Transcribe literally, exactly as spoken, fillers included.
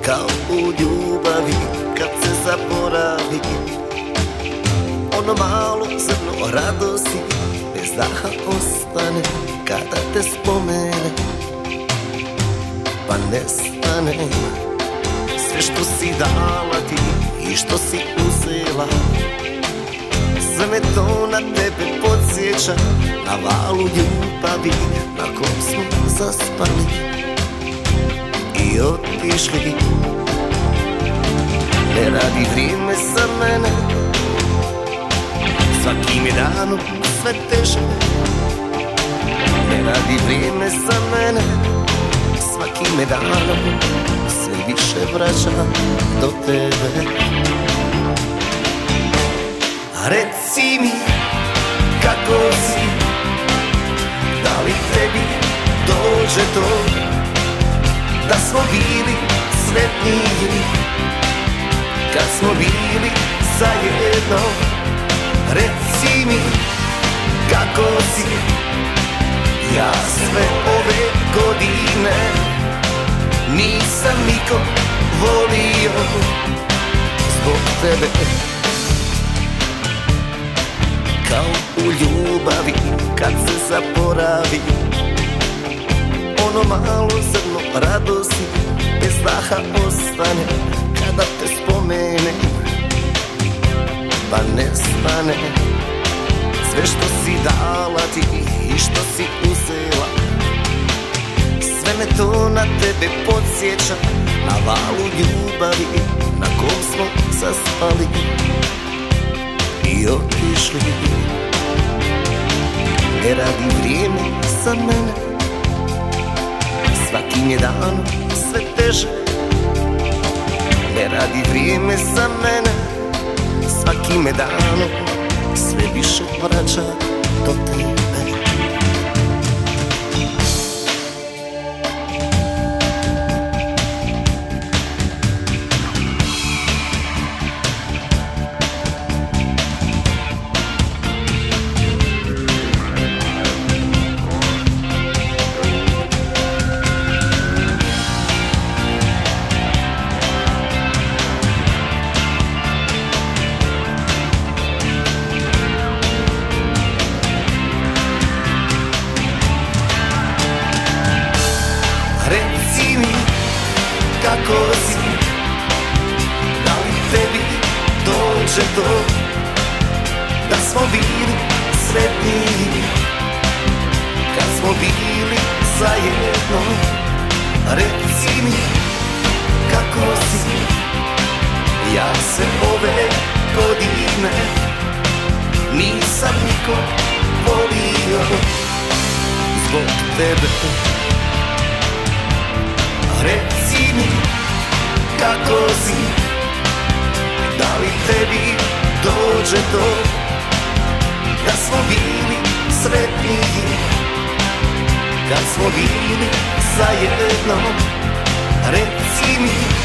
Kao u ljubavi kad se zaboravi ono malo zrno radosti bez daha ostane kada te spomene, pa nestane sve što si dala ti i što si uzela. Sve me to na tebe podsjeća, na valu ljubavi na kom smo zaspali i otišli. Ne radi vrijeme za mene, svakim je danom sve teže. Ne radi vrijeme za mene, svakim je danom sve više vraća do tebe. Reci mi kako si, da li tebi dođe to da smo bili sretniji kad smo bili zajedno. Reci mi kako si, ja sve ove godine nisam nikog volio zbog tebe. Kao u ljubavi kad se zaboravi ono malo zrno radosti bez daha ostane kada te spomene, pa nestane sve što si dala ti i što si uzela. Sve me to na tebe podsjeća, na valu ljubavi na kom smo zaspali i otišli. Ne radi vrijeme za mene, svakim je danom sve teže. Ne radi vrijeme za mene, svakim je danom sve više vraća do tebe. Reci mi kako si, da li tebi dođe to da smo bili sretniji kad smo bili zajedno. Reci mi kako si, ja se ove godine nisam nikog volio zbog tebe. Reci mi kako si, da li tebi dođe to da smo bili sretniji kad smo bili zajedno. Reci mi